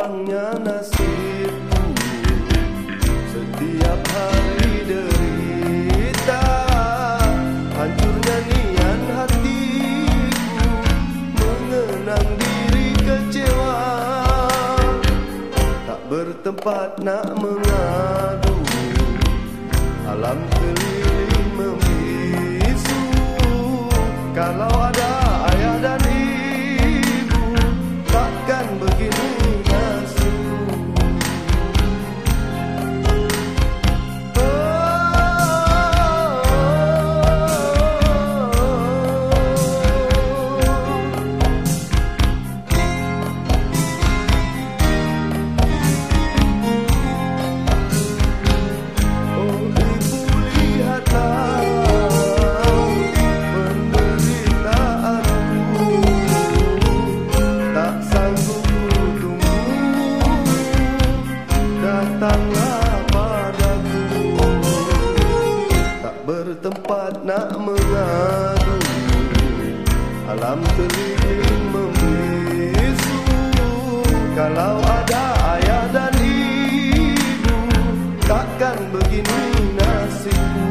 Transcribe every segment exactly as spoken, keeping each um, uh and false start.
lapangnya nasibku. Setiap hari derita, hancurnya nian hatiku, mengenang diri kecewa, tak bertempat nak mengadu. Alam keliling membisu, kalau ada ayah dan ibu, takkan begini nasibku. Datanglah padaku, tak bertempat nak mengadu. Alam keliling membisu, kalau ada ayah dan ibu, takkan begini nasibku.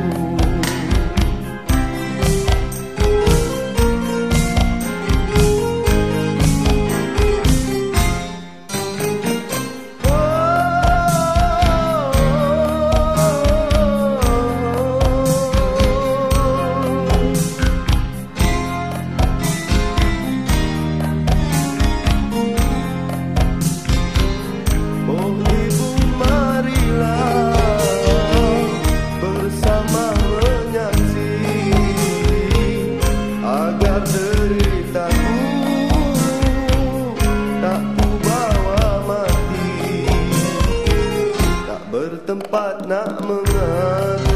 Bertempat nak mengadu,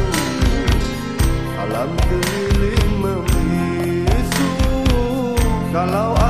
alam keliling membisu, kalau